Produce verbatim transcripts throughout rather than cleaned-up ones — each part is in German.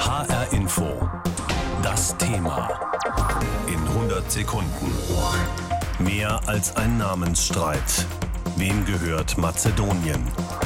H R Info. Das Thema. In hundert Sekunden. Mehr als ein Namensstreit. Wem gehört Mazedonien?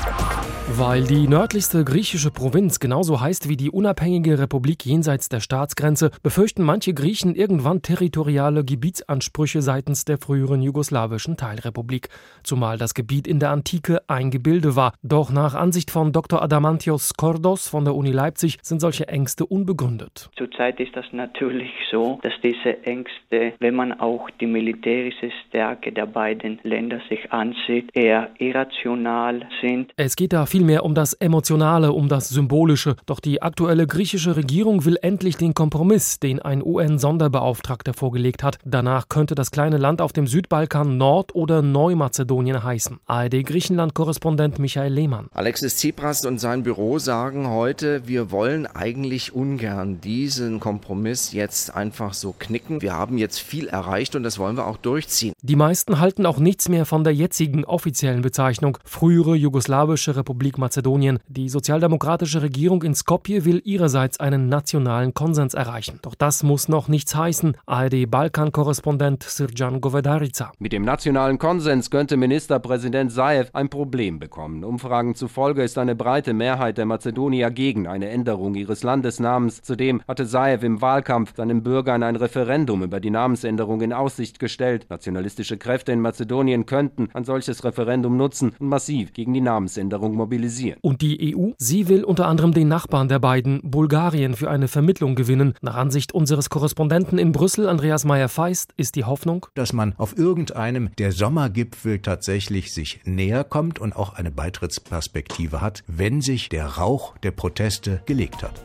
Weil die nördlichste griechische Provinz genauso heißt wie die unabhängige Republik jenseits der Staatsgrenze, befürchten manche Griechen irgendwann territoriale Gebietsansprüche seitens der früheren jugoslawischen Teilrepublik. Zumal das Gebiet in der Antike ein Gebilde war. Doch nach Ansicht von Doktor Adamantios Kordos von der Uni Leipzig sind solche Ängste unbegründet. Zurzeit ist das natürlich so, dass diese Ängste, wenn man auch die militärische Stärke der beiden Länder sich ansieht, eher irrational sind. Es geht da viel mehr um das Emotionale, um das Symbolische. Doch die aktuelle griechische Regierung will endlich den Kompromiss, den ein U N-Sonderbeauftragter vorgelegt hat. Danach könnte das kleine Land auf dem Südbalkan Nord- oder Neumazedonien heißen. A R D-Griechenland-Korrespondent Michael Lehmann. Alexis Tsipras und sein Büro sagen heute, wir wollen eigentlich ungern diesen Kompromiss jetzt einfach so knicken. Wir haben jetzt viel erreicht und das wollen wir auch durchziehen. Die meisten halten auch nichts mehr von der jetzigen offiziellen Bezeichnung, frühere jugoslawische Republik Mazedonien. Die sozialdemokratische Regierung in Skopje will ihrerseits einen nationalen Konsens erreichen. Doch das muss noch nichts heißen. A R D-Balkan-Korrespondent Srdjan Govedarica. Mit dem nationalen Konsens könnte Ministerpräsident Zaev ein Problem bekommen. Umfragen zufolge ist eine breite Mehrheit der Mazedonier gegen eine Änderung ihres Landesnamens. Zudem hatte Zaev im Wahlkampf seinen Bürgern ein Referendum über die Namensänderung in Aussicht gestellt. Nationalistische Kräfte in Mazedonien könnten ein solches Referendum nutzen und massiv gegen die Namensänderung mobilisieren. Und die E U? Sie will unter anderem den Nachbarn der beiden, Bulgarien, für eine Vermittlung gewinnen. Nach Ansicht unseres Korrespondenten in Brüssel, Andreas Meyer-Feist, ist die Hoffnung, dass man auf irgendeinem der Sommergipfel tatsächlich sich näher kommt und auch eine Beitrittsperspektive hat, wenn sich der Rauch der Proteste gelegt hat.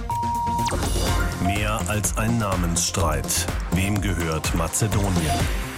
Mehr als ein Namensstreit. Wem gehört Mazedonien?